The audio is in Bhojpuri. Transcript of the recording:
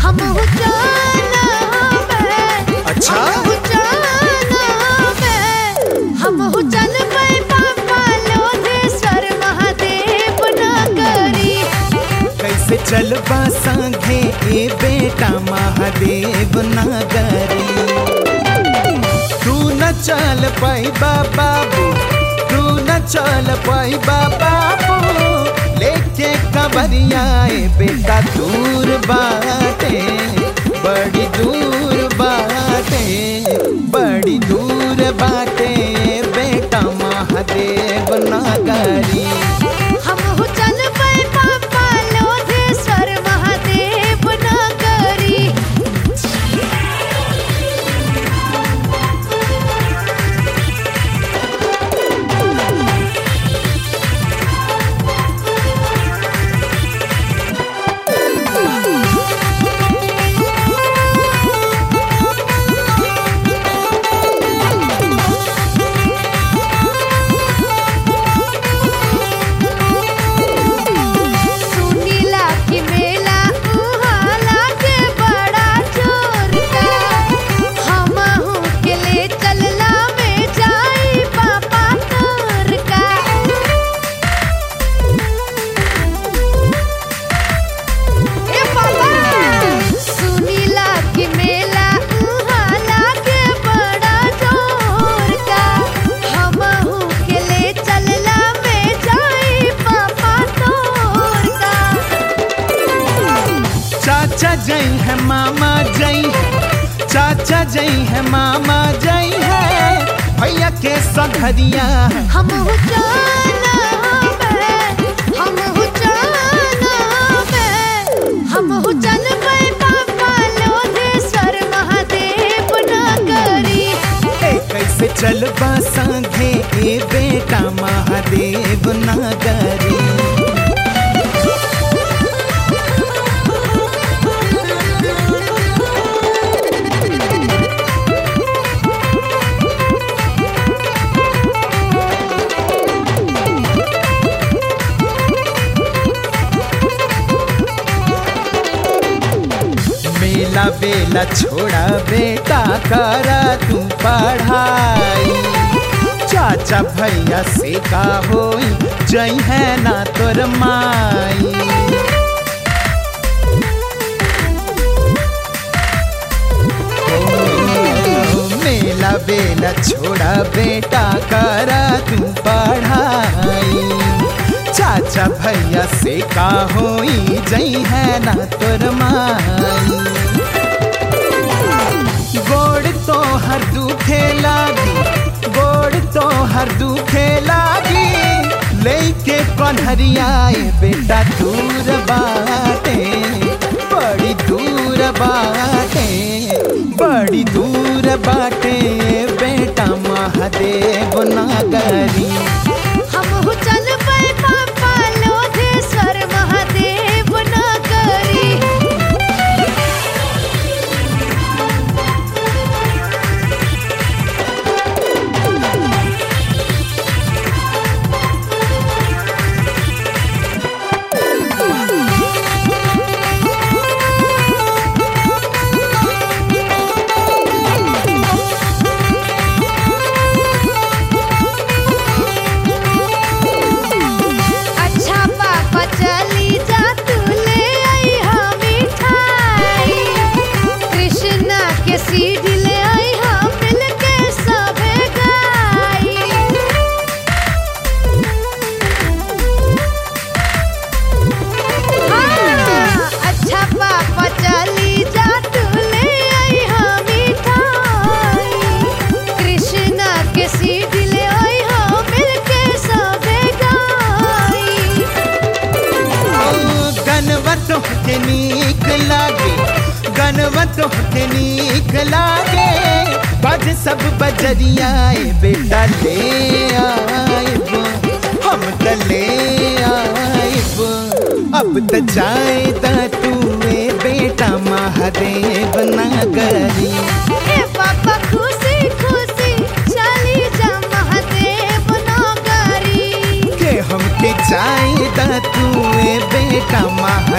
हम जाना में अच्छा हम चल पे पापा लोधेश्वर महादेव नगरी। कैसे चलबा संगे ए बेटा महादेव नगरी। तू न चल पाइबा बाबू, तू न चल पाइबा बाबू, लेके कबरिया ए बेटा दूर बाटे, बड़ी दूर बाटे, बड़ी दूर बाटे बेटा महादेव नगरी। हम चल पे पापा लोधेश्वर महादेव नगरी। सुनीला की मेला उहाँ लागे बड़ा जोर का। हमहू के ले चलला में जाई पापा तोर का। ए पापा सुनीला की मेला उहाँ लागे बड़ा जोर का। हमहू के ले चलला में जाई पापा तोर का। चाचा जई है मामा जई है, चाचा जई है मामा जई है, भैया के सघरिया है। हम जाना में हम चल पे पापा लोधेश्वर महादेव नगरी। ए कैसे चलबा संगे ए बेटा महादेव नगरी। मेला बेला छोड़ा बेटा करा तू पढ़ाई। चाचा भैया से का होई जई है ना तोर माई। ओ, मेला बेला छोड़ा बेटा करा तू पढ़ाई। चाचा भैया से का होई जई है ना तोर माई। गोड़ तो हर दुखे लागी, गोड़ तो हर दुखे लागी, लेके कन्हरिया ए बेटा दूर बाटे, बड़ी दूर बाटे, बड़ी दूर बाटे बेटा महादेव नगरी। हम चल पे पापा लोधेश्वर महादेव नगरी। अच्छा पापा चली जा तू ले आई हम मिठाई। कृष्णा के सीढ़ी ले आई हम मिल के सबे गाई। हाँ, अच्छा पापा चली जा तू ले आई हम मिठाई। कृष्णा के सीढ़ी ले आई हम मिल के सबे गाई। गनवत के नीक लागे, गनवत के नीक लागे, बज सब बजरिया ए बेटा ले आइब, हम त ले आइब। अब त जाए दा तू ए बेटा महादेव नगरी। ए पापा खुशी खुशी चली जा महादेव नगरी। के हमके जाए दा तू ए बेटा महा